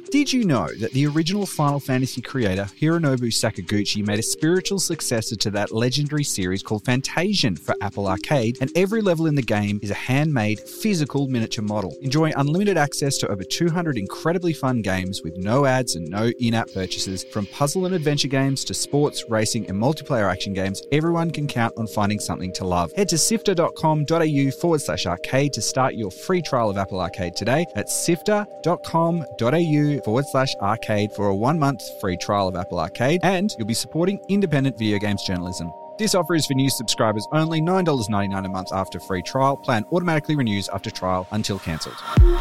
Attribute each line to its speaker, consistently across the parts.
Speaker 1: Did you know that the original Final Fantasy creator, Hironobu Sakaguchi, made a spiritual successor to that legendary series called Fantasian for Apple Arcade, and every level in the game is a handmade, physical miniature model. Enjoy unlimited access to over 200 incredibly fun games with no ads and no in-app purchases. From puzzle and adventure games to sports, racing, and multiplayer action games, everyone can count on finding something to love. Head to sifter.com.au/arcade to start your free trial of Apple Arcade today. That's sifter.com.au/arcade for a 1-month free trial of Apple Arcade, and you'll be supporting independent video games journalism. This offer is for new subscribers only, $9.99 a month after free trial. Plan automatically renews after trial until cancelled.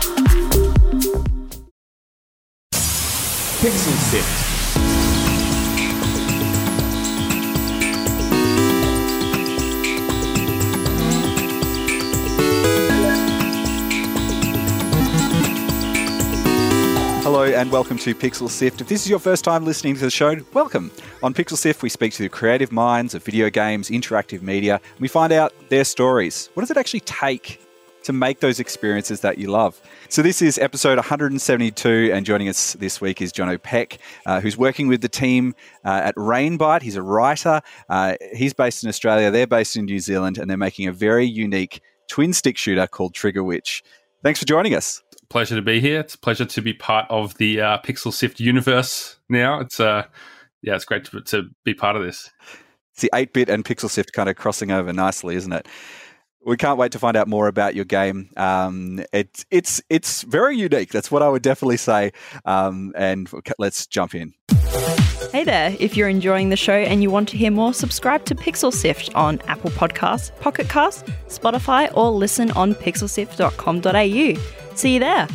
Speaker 2: Pixel Sift.
Speaker 1: Hello and welcome to Pixel Sift. If this is your first time listening to the show, welcome. On Pixel Sift, we speak to the creative minds of video games, interactive media, and we find out their stories. What does it actually take to make those experiences that you love? So this is episode 172, and joining us this week is Jono Peck, who's working with the team at Rainbite. He's a writer. He's based in Australia. They're based in New Zealand, and they're making a very unique twin-stick shooter called Trigger Witch. Thanks for joining us.
Speaker 3: Pleasure to be here. It's a pleasure to be part of the Pixel Sift universe now. It's great to be part of this.
Speaker 1: It's the 8-bit and Pixel Sift kind of crossing over nicely, isn't it? We can't wait to find out more about your game. It's very unique. That's what I would definitely say. And let's jump in.
Speaker 4: Hey there, if you're enjoying the show and you want to hear more, subscribe to Pixel Sift on Apple Podcasts, Pocket Casts, Spotify, or listen on pixelsift.com.au. See you there.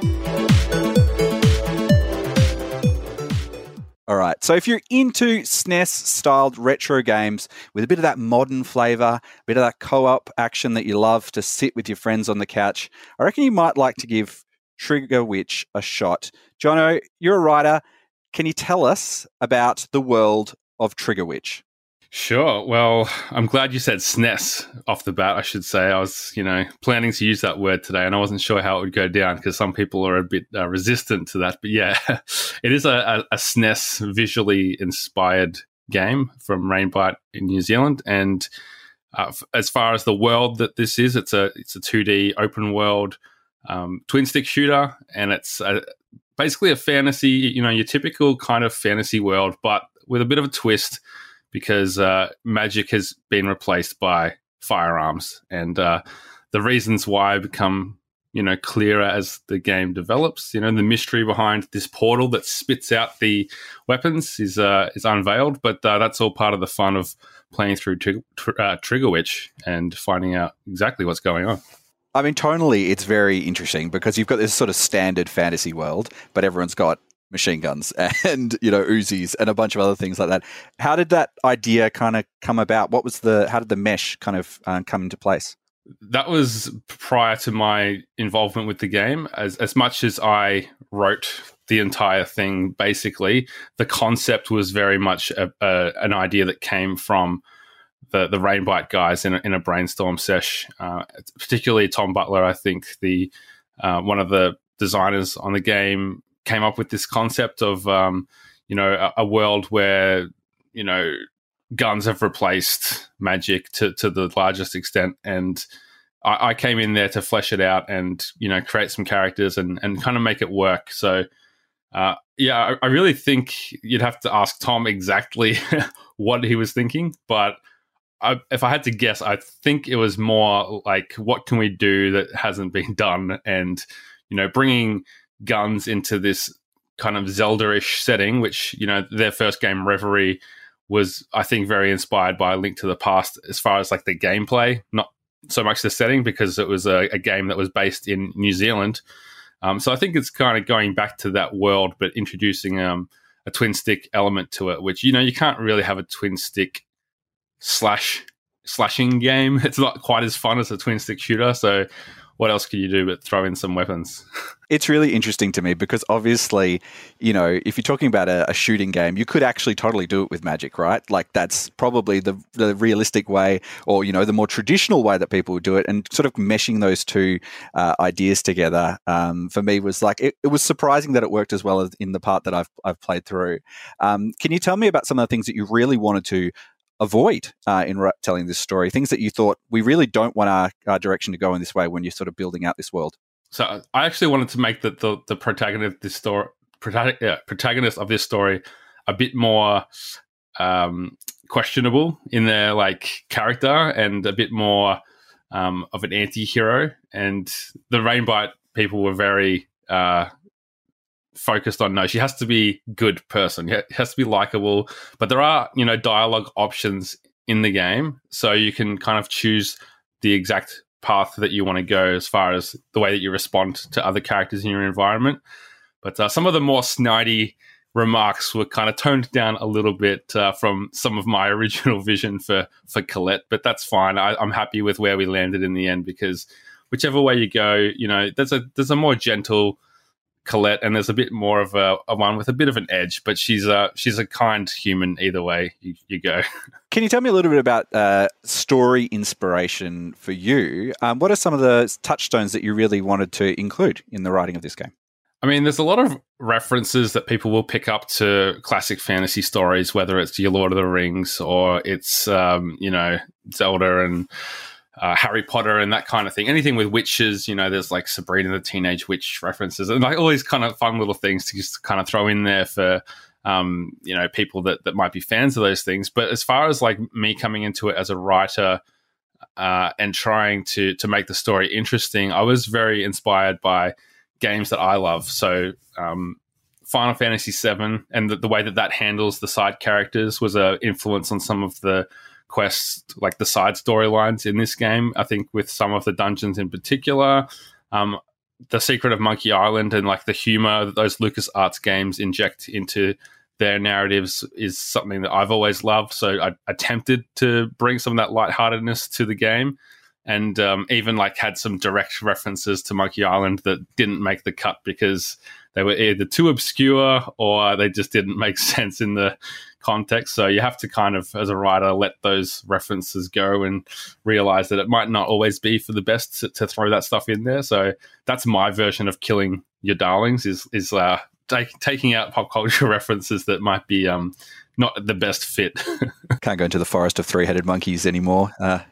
Speaker 1: All right, so if you're into SNES-styled retro games with a bit of that modern flavour, a bit of that co-op action that you love to sit with your friends on the couch, I reckon you might like to give Trigger Witch a shot. Jono, you're a writer. Can you tell us about the world of Trigger Witch?
Speaker 3: Sure. Well, I'm glad you said SNES off the bat, I should say. I was, planning to use that word today, and I wasn't sure how it would go down because some people are a bit resistant to that. But yeah, it is a SNES visually inspired game from Rainbite in New Zealand. And as far as the world that this is, it's a 2D open world twin stick shooter, and it's basically a fantasy, your typical kind of fantasy world, but with a bit of a twist, because magic has been replaced by firearms. And the reasons why become, clearer as the game develops. The mystery behind this portal that spits out the weapons is unveiled, but that's all part of the fun of playing through Trigger Witch and finding out exactly what's going on.
Speaker 1: I mean, tonally, it's very interesting because you've got this sort of standard fantasy world, but everyone's got machine guns and, Uzis and a bunch of other things like that. How did that idea kind of come about? How did the mesh kind of come into place?
Speaker 3: That was prior to my involvement with the game. As much as I wrote the entire thing, basically, the concept was very much an idea that came from the Rainbite guys in a brainstorm sesh. Particularly Tom Butler, I think, the one of the designers on the game, came up with this concept of, a world where, guns have replaced magic to the largest extent. And I came in there to flesh it out and, create some characters and kind of make it work. So, I really think you'd have to ask Tom exactly what he was thinking. But if I had to guess, I think it was more like, what can we do that hasn't been done? And, bringing guns into this kind of Zelda-ish setting, which, their first game, Reverie, was, I think, very inspired by A Link to the Past as far as like the gameplay, not so much the setting, because it was a game that was based in New Zealand. So I think it's kind of going back to that world, but introducing a twin stick element to it, which, you can't really have a twin stick slashing game. It's not quite as fun as a twin stick shooter. So what else could you do but throw in some weapons?
Speaker 1: It's really interesting to me because obviously, if you're talking about a shooting game, you could actually totally do it with magic, right? Like that's probably the realistic way, or, the more traditional way that people would do it, and sort of meshing those two ideas together for me was like, it was surprising that it worked as well as in the part that I've played through. Can you tell me about some of the things that you really wanted to avoid in telling this story, things that you thought we really don't want our direction to go in this way when you're sort of building out this world?
Speaker 3: So I actually wanted to make the protagonist of this story a bit more questionable in their character, and a bit more of an anti-hero. And the Rainbite people were very focused on, no, she has to be good person. It has to be likable. But there are, dialogue options in the game, so you can kind of choose the exact path that you want to go as far as the way that you respond to other characters in your environment. But some of the more snidey remarks were kind of toned down a little bit from some of my original vision for Colette, but that's fine. I'm happy with where we landed in the end, because whichever way you go, there's a more gentle Colette, and there's a bit more of a one with a bit of an edge, but she's a kind human either way you go.
Speaker 1: Can you tell me a little bit about story inspiration for you? What are some of the touchstones that you really wanted to include in the writing of this game?
Speaker 3: I mean, there's a lot of references that people will pick up to classic fantasy stories, whether it's your Lord of the Rings or it's Zelda and Harry Potter and that kind of thing. Anything with witches, there's like Sabrina the Teenage Witch references, and all these kind of fun little things to just kind of throw in there for people that might be fans of those things. But as far as me coming into it as a writer and trying to make the story interesting, I was very inspired by games that I love. So Final Fantasy VII and the way that handles the side characters was an influence on some of the quests, like the side storylines in this game. I think with some of the dungeons in particular, The Secret of Monkey Island and the humor that those LucasArts games inject into their narratives is something that I've always loved. So I attempted to bring some of that lightheartedness to the game, and even had some direct references to Monkey Island that didn't make the cut because they were either too obscure or they just didn't make sense in the context. So you have to kind of, as a writer, let those references go and realize that it might not always be for the best to throw that stuff in there. So that's my version of killing your darlings, is taking out pop culture references that might be not the best fit.
Speaker 1: Can't go into the forest of three-headed monkeys anymore.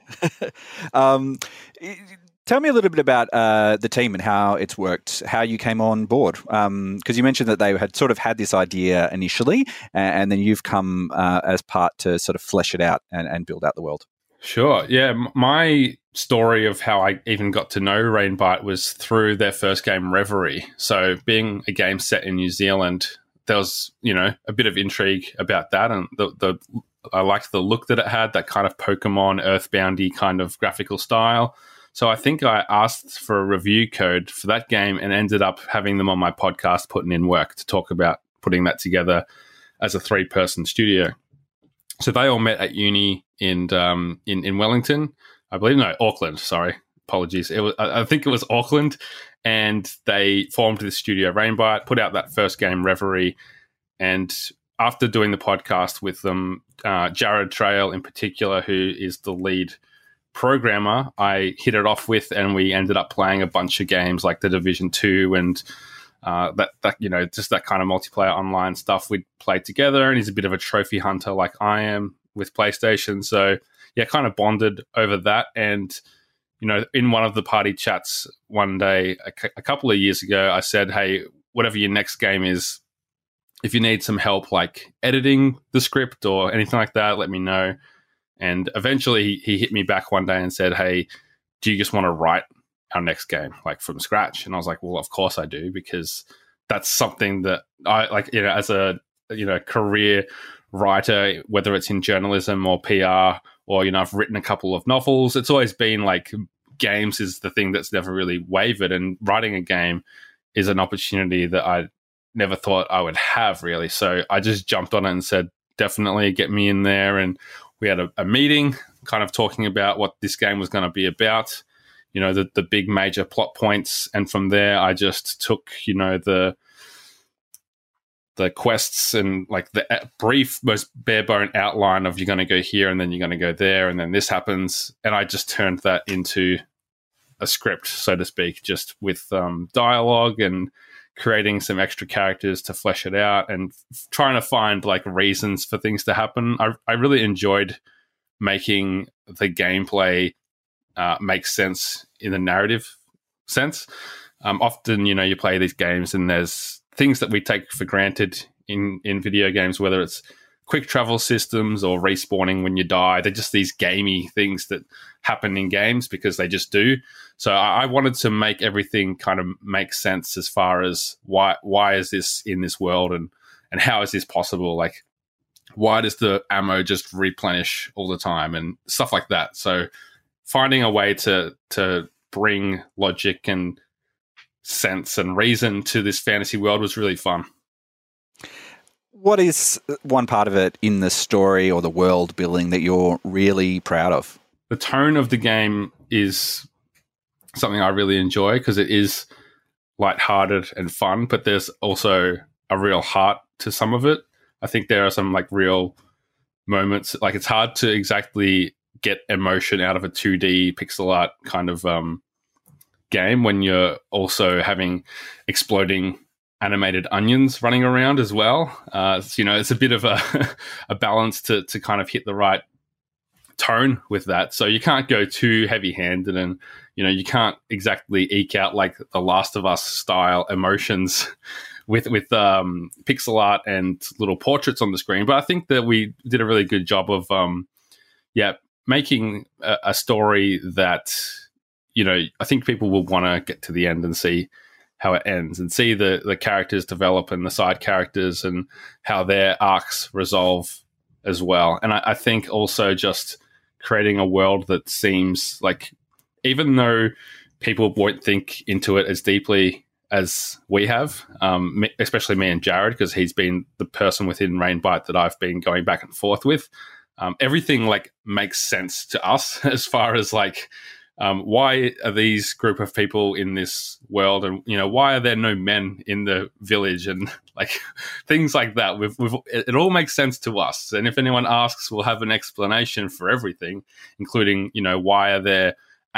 Speaker 1: Tell me a little bit about the team and how it's worked, how you came on board. Because you mentioned that they had sort of had this idea initially, and then you've come as part to sort of flesh it out and build out the world.
Speaker 3: Sure. Yeah. My story of how I even got to know Rainbite was through their first game, Reverie. So being a game set in New Zealand, there was, a bit of intrigue about that. And I liked the look that it had, that kind of Pokemon Earthboundy kind of graphical style. So I think I asked for a review code for that game and ended up having them on my podcast, putting in work to talk about putting that together as a 3-person studio. So they all met at uni in Wellington, I believe. No, Auckland. Sorry, apologies. I think it was Auckland, and they formed the studio Rainbite, put out that first game, Reverie, and after doing the podcast with them, Jared Trail in particular, who is the lead programmer, I hit it off with, and we ended up playing a bunch of games like The Division 2 and just that kind of multiplayer online stuff we'd play together. And he's a bit of a trophy hunter like I am with PlayStation. So yeah, kind of bonded over that. And, in one of the party chats one day, a couple of years ago, I said, hey, whatever your next game is, if you need some help like editing the script or anything like that, let me know. And eventually he hit me back one day and said, hey, do you just want to write our next game from scratch? And I was like, well, of course I do, because that's something that I as a career writer, whether it's in journalism or PR or I've written a couple of novels, it's always been games is the thing that's never really wavered, and writing a game is an opportunity that I never thought I would have, really. So I just jumped on it and said, definitely get me in there. And we had a meeting kind of talking about what this game was going to be about. the big major plot points, and from there I just took the quests and like the brief, most bare bone outline of you're going to go here and then you're going to go there and then this happens, and I just turned that into a script, so to speak, just with dialogue and creating some extra characters to flesh it out and trying to find like reasons for things to happen. I really enjoyed making the gameplay make sense in the narrative sense. Often, you play these games and there's things that we take for granted in video games, whether it's quick travel systems or respawning when you die. They're just these gamey things that happen in games because they just do. So I wanted to make everything kind of make sense as far as why is this in this world and how is this possible? Like, why does the ammo just replenish all the time and stuff like that? So finding a way to bring logic and sense and reason to this fantasy world was really fun.
Speaker 1: What is one part of it in the story or the world building that you're really proud of?
Speaker 3: The tone of the game is something I really enjoy because it is lighthearted and fun, but there's also a real heart to some of it. I think there are some like real moments, like it's hard to exactly get emotion out of a 2D pixel art kind of game when you're also having exploding animated onions running around as well. It's a bit of a balance to kind of hit the right tone with that. So you can't go too heavy-handed and, you can't exactly eke out like the Last of Us style emotions with pixel art and little portraits on the screen. But I think that we did a really good job of, making a story that, I think people will want to get to the end and see how it ends and see the characters develop and the side characters and how their arcs resolve as well. And I think also just creating a world that seems like, even though people won't think into it as deeply as we have, especially me and Jared, because he's been the person within Rainbite that I've been going back and forth with, everything like makes sense to us as far as like, why are these group of people in this world, and why are there no men in the village, and like things like that. It all makes sense to us, and if anyone asks, we'll have an explanation for everything, including why are there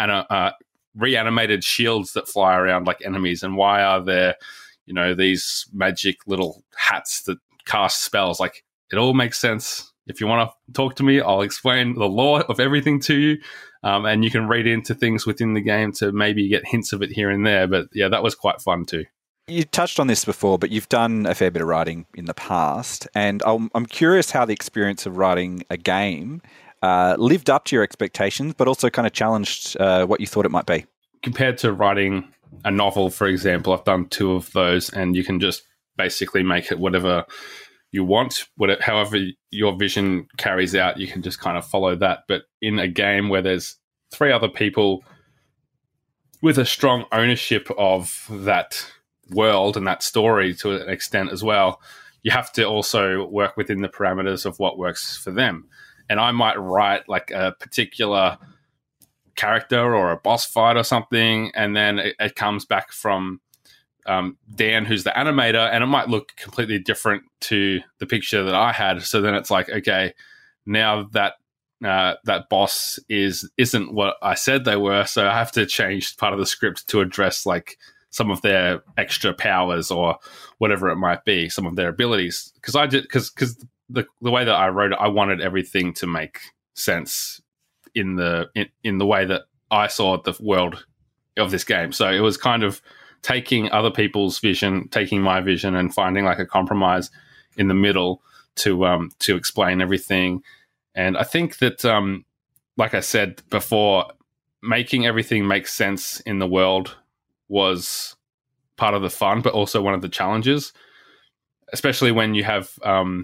Speaker 3: reanimated shields that fly around like enemies, and why are there these magic little hats that cast spells. Like, it all makes sense. If you want to talk to me, I'll explain the lore of everything to you. And you can read into things within the game to maybe get hints of it here and there. But yeah, that was quite fun too.
Speaker 1: You touched on this before, but you've done a fair bit of writing in the past. And I'm curious how the experience of writing a game lived up to your expectations, but also kind of challenged what you thought it might be.
Speaker 3: Compared to writing a novel, for example, I've done 2 of those, and you can just basically make it whatever you want, however your vision carries out, you can just kind of follow that. But in a game where there's 3 other people with a strong ownership of that world and that story to an extent as well, you have to also work within the parameters of what works for them. And I might write like a particular character or a boss fight or something, and then it comes back from Dan, who's the animator, and it might look completely different to the picture that I had. So then it's like, okay, now that that boss isn't what I said they were, so I have to change part of the script to address like some of their extra powers or whatever it might be, some of their abilities. Because the way that I wrote it, I wanted everything to make sense in the way that I saw the world of this game. So it was kind of taking other people's vision, taking my vision, and finding like a compromise in the middle to explain everything. And I think that, like I said before, making everything make sense in the world was part of the fun, but also one of the challenges, especially when you have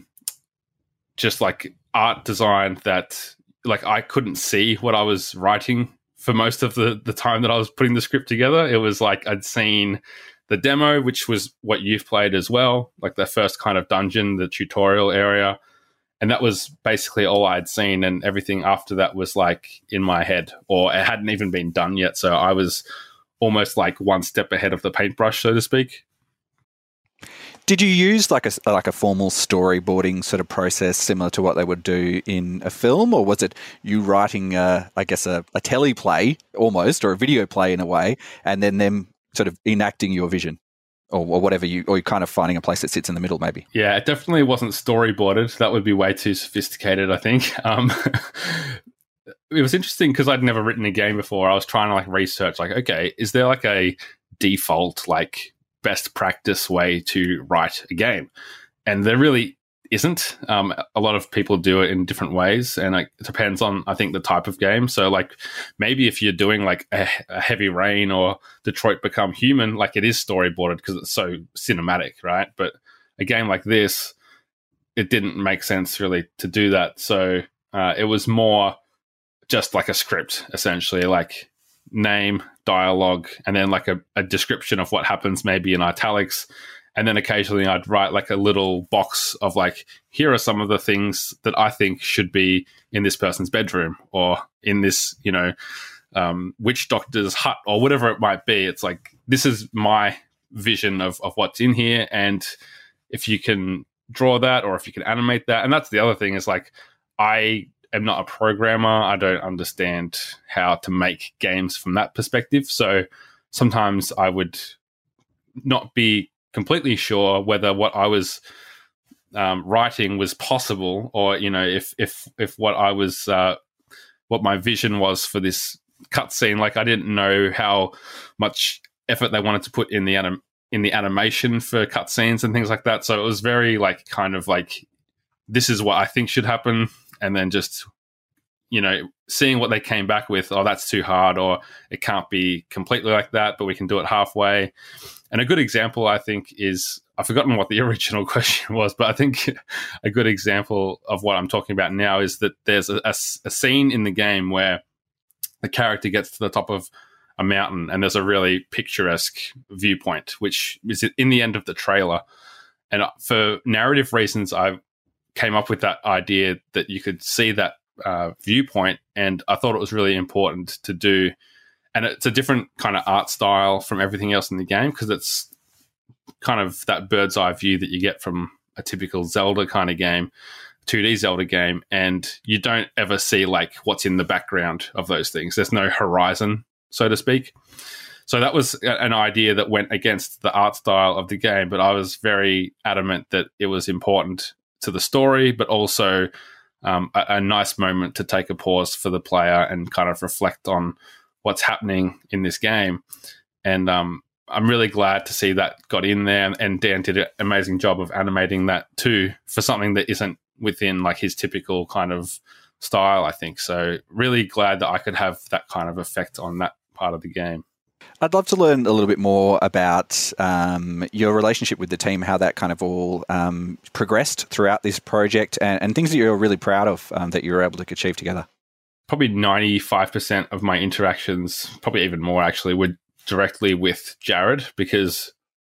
Speaker 3: just like art design that like I couldn't see what I was writing for most of the time that I was putting the script together. It was like I'd seen the demo, which was what you've played as well, like the first kind of dungeon, the tutorial area. And that was basically all I'd seen, and everything after that was like in my head, or it hadn't even been done yet. So I was almost like one step ahead of the paintbrush, so to speak.
Speaker 1: Did you use like a formal storyboarding sort of process similar to what they would do in a film, or was it you writing, a teleplay almost, or a video play in a way, and then them sort of enacting your vision, or whatever or you're kind of finding a place that sits in the middle, maybe?
Speaker 3: Yeah, it definitely wasn't storyboarded. That would be way too sophisticated, I think. It was interesting because I'd never written a game before. I was trying to like research, like, okay, is there like a default like best practice way to write a game? And there really isn't. A lot of people do it in different ways, and it depends on, I think, the type of game. So like maybe if you're doing like a Heavy Rain or Detroit Become Human, like it is storyboarded because it's so cinematic, right? But a game like this, it didn't make sense really to do that. So it was more just like a script, essentially, like name, dialogue, and then like a description of what happens, maybe in italics. And then occasionally I'd write like a little box of like, here are some of the things that I think should be in this person's bedroom, or in this, witch doctor's hut, or whatever it might be. It's like, this is my vision of what's in here. And if you can draw that, or if you can animate that. And that's the other thing, is like, I am not a programmer. I don't understand how to make games from that perspective. So sometimes I would not be completely sure whether what I was writing was possible, or if what I was what my vision was for this cutscene. Like, I didn't know how much effort they wanted to put in the animation for cutscenes and things like that. So it was very like, kind of like, this is what I think should happen, and then just seeing what they came back with. Oh, that's too hard, or it can't be completely like that, but we can do it halfway. And a good example, I think, is, I've forgotten what the original question was, but I think a good example of what I'm talking about now is that there's a scene in the game where the character gets to the top of a mountain, and there's a really picturesque viewpoint, which is in the end of the trailer. And for narrative reasons, I came up with that idea that you could see that viewpoint, and I thought it was really important to do. And it's a different kind of art style from everything else in the game, because it's kind of that bird's eye view that you get from a typical Zelda kind of game, 2D Zelda game, and you don't ever see like what's in the background of those things. There's no horizon, so to speak. So that was an idea that went against the art style of the game, but I was very adamant that it was important to the story, but also a nice moment to take a pause for the player and kind of reflect on what's happening in this game. And I'm really glad to see that got in there, and Dan did an amazing job of animating that too, for something that isn't within like his typical kind of style, I think. So really glad that I could have that kind of effect on that part of the game.
Speaker 1: I'd love to learn a little bit more about your relationship with the team, how that kind of all progressed throughout this project, and things that you're really proud of that you were able to achieve together.
Speaker 3: Probably 95% of my interactions, probably even more actually, were directly with Jared, because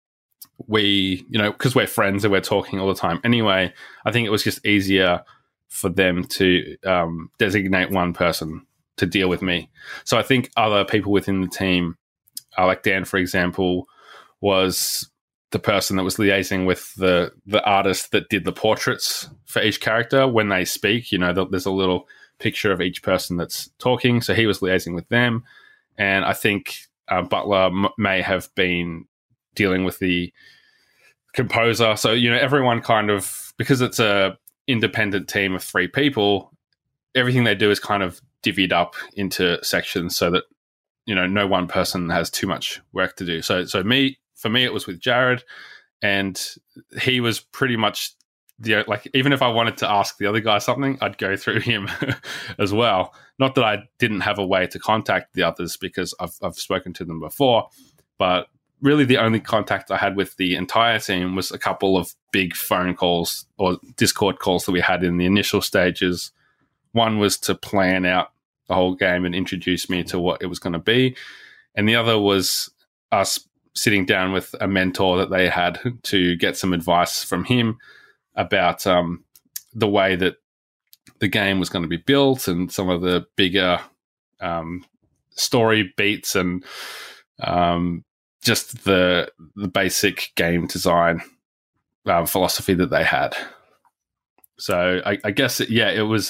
Speaker 3: because we're friends and we're talking all the time anyway. I think it was just easier for them to designate one person to deal with me. So I think other people within the team, like Dan, for example, was the person that was liaising with the artist that did the portraits for each character when they speak. There's a little picture of each person that's talking, so he was liaising with them. And I think Butler may have been dealing with the composer. So, everyone kind of, because it's a independent team of 3 people, everything they do is kind of divvied up into sections so that no one person has too much work to do. So for me, it was with Jared, and he was pretty much even if I wanted to ask the other guy something, I'd go through him as well. Not that I didn't have a way to contact the others, because I've spoken to them before, but really the only contact I had with the entire team was a couple of big phone calls or Discord calls that we had in the initial stages. One was to plan out the whole game and introduce me to what it was going to be. And the other was us sitting down with a mentor that they had to get some advice from him about the way that the game was going to be built and some of the bigger story beats and just the basic game design philosophy that they had. So I guess, it was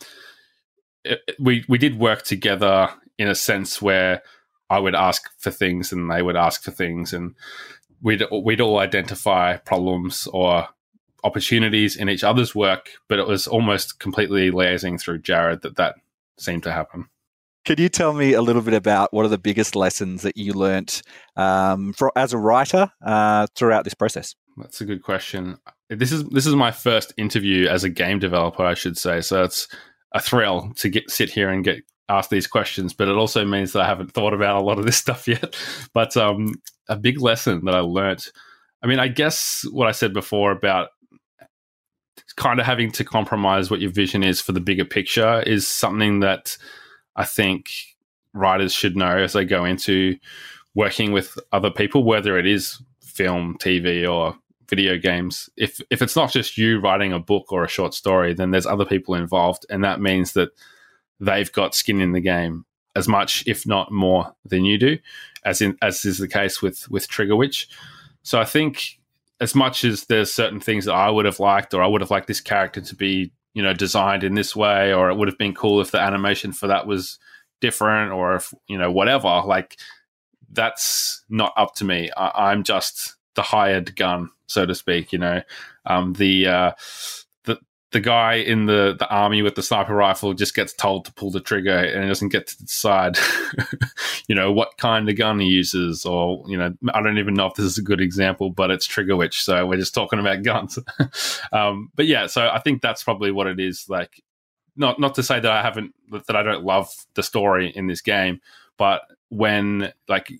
Speaker 3: we did work together in a sense where I would ask for things and they would ask for things, and we'd all identify problems or opportunities in each other's work, but it was almost completely liaising through Jared that seemed to happen.
Speaker 1: Could you tell me a little bit about what are the biggest lessons that you learnt as a writer throughout this process?
Speaker 3: That's a good question. This is my first interview as a game developer, I should say. So it's a thrill to sit here and get asked these questions, but it also means that I haven't thought about a lot of this stuff yet. But a big lesson that I learnt, I mean, I guess what I said before about kind of having to compromise what your vision is for the bigger picture is something that I think writers should know as they go into working with other people, whether it is film, TV, or video games. If it's not just you writing a book or a short story, then there's other people involved, and that means that they've got skin in the game as much, if not more, than you do, as is the case with Trigger Witch. So I think as much as there's certain things that I would have liked, or I would have liked this character to be, designed in this way, or it would have been cool if the animation for that was different, or if, whatever, like that's not up to me. I'm just the hired gun, so to speak. The guy in the army with the sniper rifle just gets told to pull the trigger and doesn't get to decide, what kind of gun he uses, or, I don't even know if this is a good example, but it's Trigger Witch, so we're just talking about guns. But yeah, so I think that's probably what it is. Like, not to say that I don't love the story in this game, but when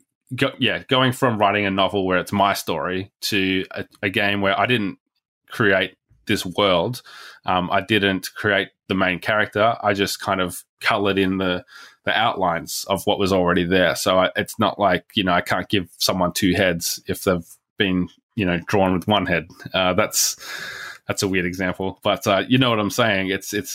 Speaker 3: going from writing a novel where it's my story to a game where I didn't create this world, I didn't create the main character, I just kind of colored in the outlines of what was already there. So it's not like, I can't give someone two heads if they've been, drawn with one head. That's a weird example, but you know what I'm saying. It's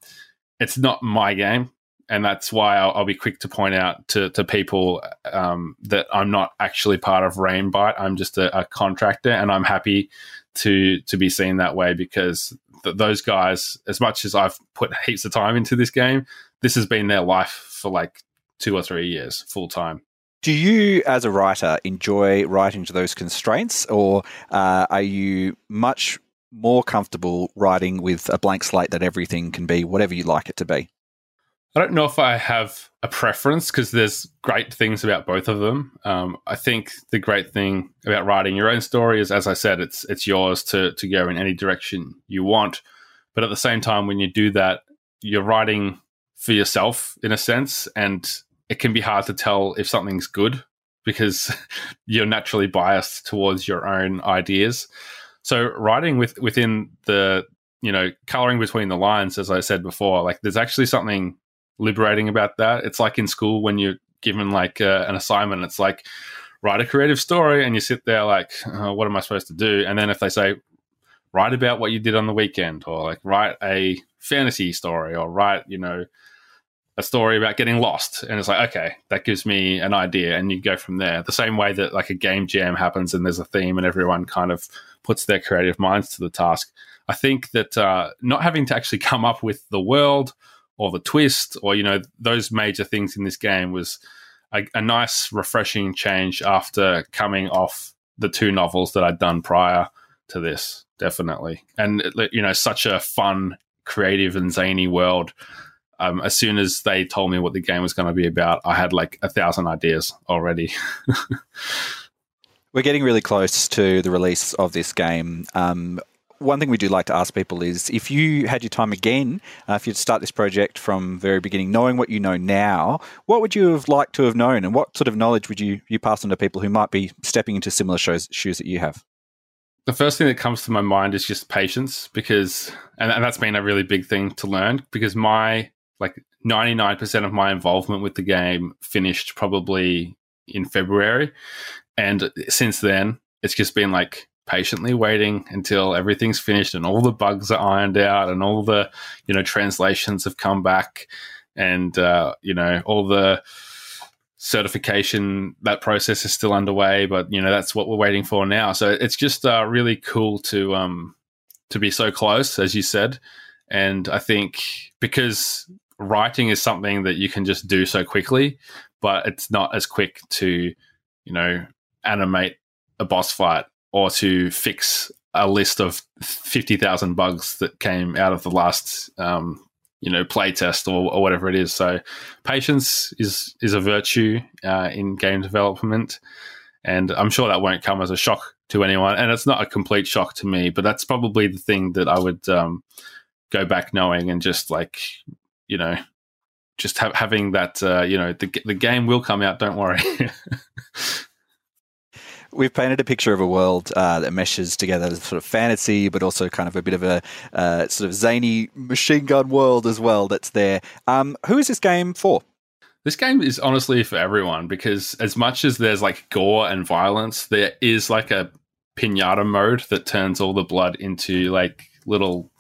Speaker 3: not my game. And that's why I'll be quick to point out to people that I'm not actually part of Rainbite. I'm just a contractor, and I'm happy to be seen that way, because those guys, as much as I've put heaps of time into this game, this has been their life for like 2 or 3 years full time.
Speaker 1: Do you, as a writer, enjoy writing to those constraints, or are you much more comfortable writing with a blank slate that everything can be whatever you like it to be?
Speaker 3: I don't know if I have a preference, because there's great things about both of them. I think the great thing about writing your own story is, as I said, it's yours to go in any direction you want. But at the same time, when you do that, you're writing for yourself in a sense, and it can be hard to tell if something's good because you're naturally biased towards your own ideas. So writing within the, coloring between the lines, as I said before, like there's actually something liberating about that. It's like in school when you're given like an assignment, it's like write a creative story, and you sit there like, oh, what am I supposed to do? And then if they say write about what you did on the weekend, or like write a fantasy story, or write a story about getting lost, and it's like, okay, that gives me an idea, and you go from there. The same way that like a game jam happens and there's a theme and everyone kind of puts their creative minds to the task. I think that not having to actually come up with the world or the twist, or, those major things in this game was a nice, refreshing change after coming off the 2 novels that I'd done prior to this, definitely. And, such a fun, creative and zany world. As soon as they told me what the game was going to be about, I had like 1,000 ideas already.
Speaker 1: We're getting really close to the release of this game. One thing we do like to ask people is, if you had your time again, if you'd start this project from the very beginning, knowing what you know now, what would you have liked to have known, and what sort of knowledge would you pass on to people who might be stepping into similar shoes that you have?
Speaker 3: The first thing that comes to my mind is just patience, because, and that's been a really big thing to learn, because 99% of my involvement with the game finished probably in February. And since then, it's just been like patiently waiting until everything's finished and all the bugs are ironed out and all the, translations have come back and, all the certification, that process is still underway, but, that's what we're waiting for now. So it's just really cool to be so close, as you said. And I think because writing is something that you can just do so quickly, but it's not as quick to, animate a boss fight or to fix a list of 50,000 bugs that came out of the last, play test or whatever it is. So patience is a virtue in game development. And I'm sure that won't come as a shock to anyone. And it's not a complete shock to me, but that's probably the thing that I would go back knowing and just just having that, the game will come out, don't worry.
Speaker 1: We've painted a picture of a world that meshes together sort of fantasy, but also kind of a bit of a sort of zany machine gun world as well that's there. Who is this game for?
Speaker 3: This game is honestly for everyone, because as much as there's like gore and violence, there is like a pinata mode that turns all the blood into like little,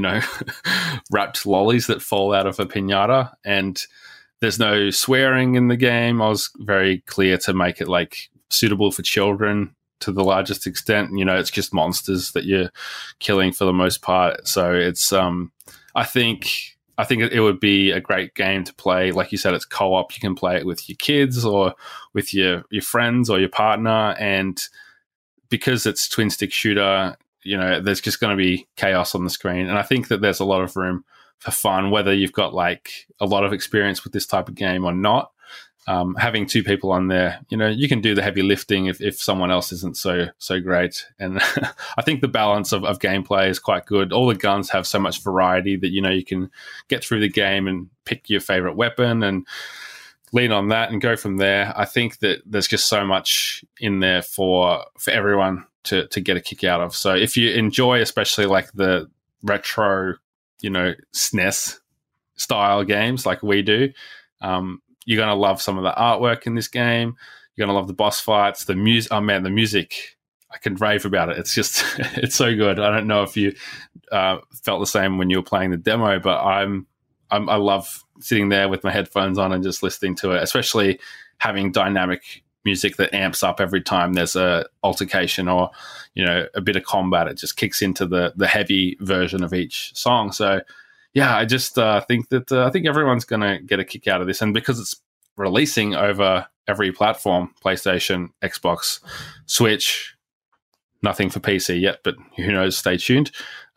Speaker 3: wrapped lollies that fall out of a pinata. And there's no swearing in the game. I was very clear to make it like suitable for children to the largest extent. It's just monsters that you're killing for the most part. So it's, I think it would be a great game to play. Like you said, it's co-op. You can play it with your kids or with your friends or your partner. And because it's twin stick shooter, there's just going to be chaos on the screen. And I think that there's a lot of room for fun, whether you've got like a lot of experience with this type of game or not. Having two people on there, you can do the heavy lifting if someone else isn't so great. And I think the balance of gameplay is quite good. All the guns have so much variety that, you can get through the game and pick your favorite weapon and lean on that and go from there. I think that there's just so much in there for everyone to get a kick out of. So if you enjoy, especially like the retro, SNES style games like we do, you're going to love some of the artwork in this game. You're going to love the boss fights, the music. Oh man, the music, I can rave about it. It's just, it's so good. I don't know if you felt the same when you were playing the demo, but I love sitting there with my headphones on and just listening to it, especially having dynamic music that amps up every time there's a altercation or, a bit of combat. It just kicks into the heavy version of each song. So yeah, I just think that I think everyone's going to get a kick out of this. And because it's releasing over every platform, PlayStation, Xbox, Switch, nothing for PC yet, but who knows, stay tuned.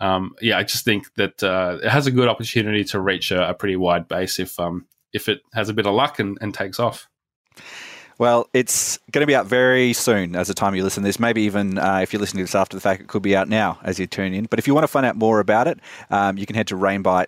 Speaker 3: I just think that it has a good opportunity to reach a pretty wide base if it has a bit of luck and takes off.
Speaker 1: Well, it's going to be out very soon as the time you listen to this. Maybe even if you're listening to this after the fact, it could be out now as you tune in. But if you want to find out more about it, you can head to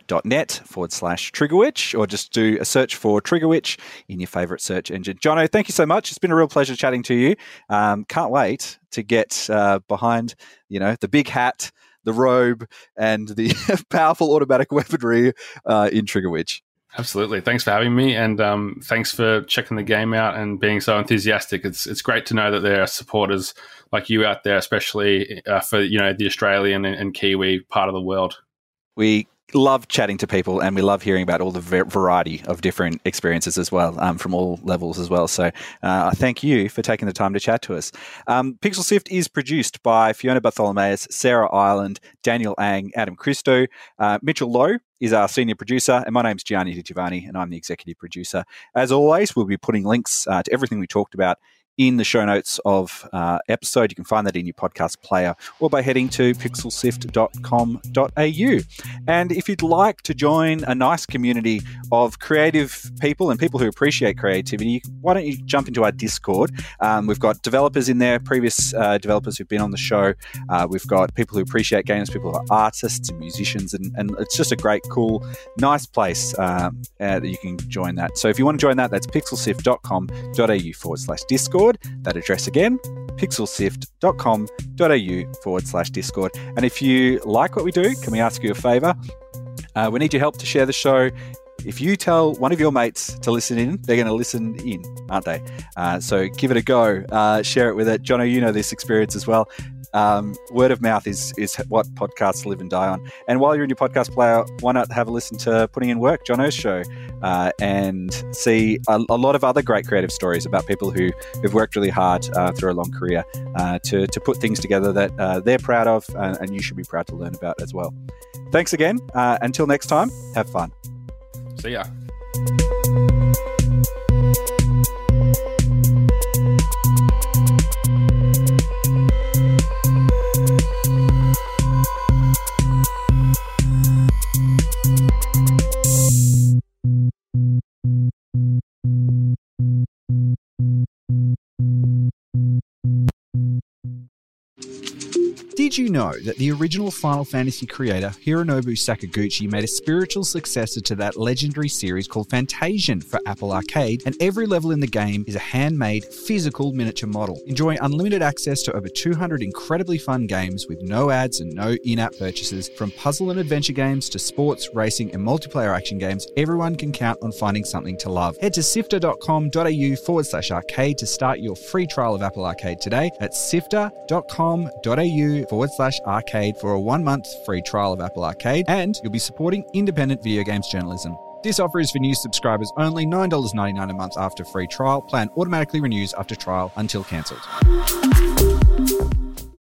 Speaker 1: rainbite.net/Triggerwitch or just do a search for Triggerwitch in your favourite search engine. Jono, thank you so much. It's been a real pleasure chatting to you. Can't wait to get behind, the big hat, the robe, and the powerful automatic weaponry in Triggerwitch.
Speaker 3: Absolutely. Thanks for having me, and thanks for checking the game out and being so enthusiastic. It's great to know that there are supporters like you out there, especially for the Australian and Kiwi part of the world. We love chatting to people, and we love hearing about all the variety of different experiences as well, from all levels as well. So thank you for taking the time to chat to us. Pixel Sift is produced by Fiona Bartholomaeus, Sarah Ireland, Daniel Ang, Adam Christo. Mitchell Lowe is our senior producer, and my name's Gianni Di Giovanni, and I'm the executive producer. As always, we'll be putting links to everything we talked about in the show notes of episode. You can find that in your podcast player or by heading to pixelsift.com.au. And if you'd like to join a nice community of creative people and people who appreciate creativity, why don't you jump into our Discord? We've got developers in there, previous developers who've been on the show. We've got people who appreciate games, people who are artists and musicians, and it's just a great, cool, nice place that you can join that. So if you want to join that, that's pixelsift.com.au/Discord. That address again, pixelsift.com.au/Discord. And if you like what we do, can we ask you a favour? We need your help to share the show. If you tell one of your mates to listen in, they're going to listen in, aren't they? So give it a go. Share it with it. Jono, you know this experience as well.
Speaker 1: Word of mouth is what podcasts live and die on. And while you're in your podcast player, why not have a listen to Putting in Work, Jono's show, and see a lot of other great creative stories about people who've worked really hard through a long career to put things together that they're proud of, and you should be proud to learn about as well. Thanks again. Until next time, have fun.
Speaker 3: See ya.
Speaker 1: Did you know that the original Final Fantasy creator, Hironobu Sakaguchi, made a spiritual successor to that legendary series called Fantasian for Apple Arcade, and every level in the game is a handmade, physical miniature model. Enjoy unlimited access to over 200 incredibly fun games with no ads and no in-app purchases. From puzzle and adventure games to sports, racing, and multiplayer action games, everyone can count on finding something to love. Head to sifter.com.au/arcade to start your free trial of Apple Arcade today. That's sifter.com.au/arcade for a 1-month free trial of Apple Arcade, and you'll be supporting independent video games journalism. This offer is for new subscribers only, $9.99 a month after free trial. Plan automatically renews after trial until cancelled.